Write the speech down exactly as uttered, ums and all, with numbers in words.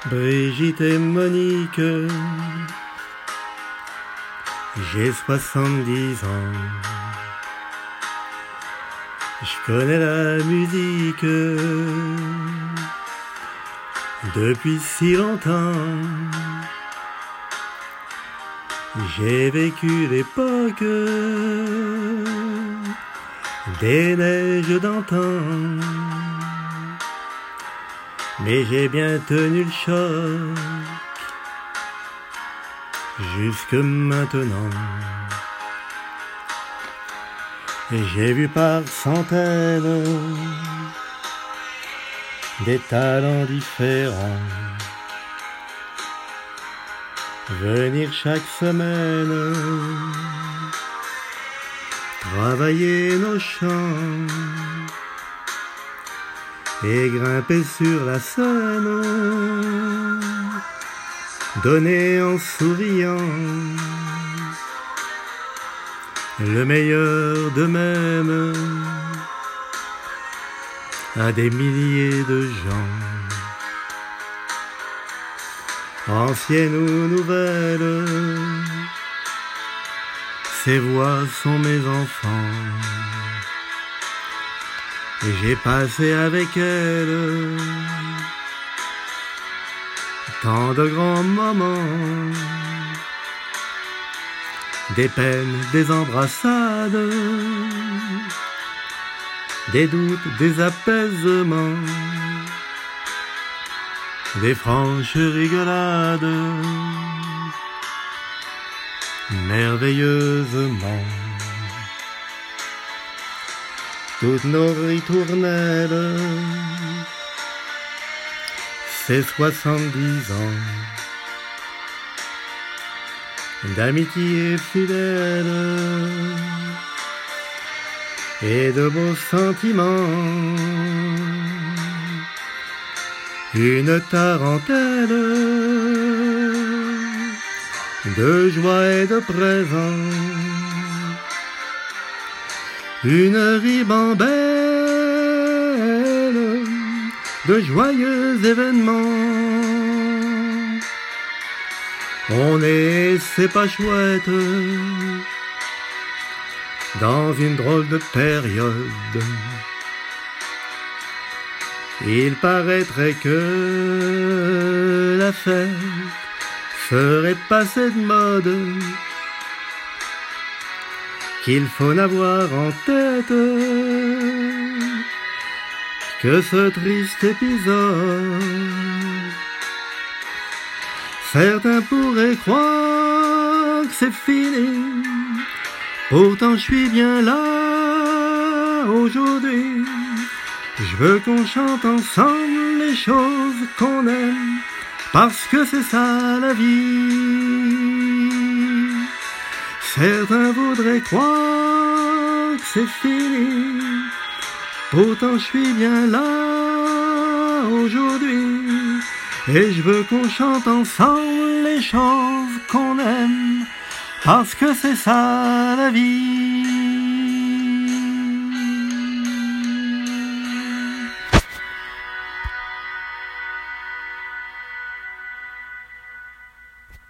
Brigitte et Monique, j'ai soixante-dix ans. Je connais la musique depuis si longtemps. J'ai vécu l'époque des neiges d'antan, mais j'ai bien tenu le choc jusque maintenant. J'ai vu par centaines des talents différents venir chaque semaine travailler nos champs et grimper sur la scène, donner en souriant le meilleur d'eux-mêmes à des milliers de gens. Anciennes ou nouvelles, ces voix sont mes enfants. Et j'ai passé avec elles tant de grands moments, des peines, des embrassades, des doutes, des apaisements, des franches rigolades, merveilleusement. Toutes nos ritournelles, c'est soixante-dix ans d'amitié fidèle et de beaux sentiments. Une tarentelle de joie et de présent, une ribambelle de joyeux événements. On est, c'est pas chouette, dans une drôle de période. Il paraîtrait que la fête serait passée de mode, qu'il faut n'avoir en tête que ce triste épisode. Certains pourraient croire que c'est fini, pourtant je suis bien là aujourd'hui. Je veux qu'on chante ensemble les choses qu'on aime, parce que c'est ça la vie. Certains voudraient croire que c'est fini, pourtant je suis bien là aujourd'hui. Et je veux qu'on chante ensemble les choses qu'on aime, parce que c'est ça la vie.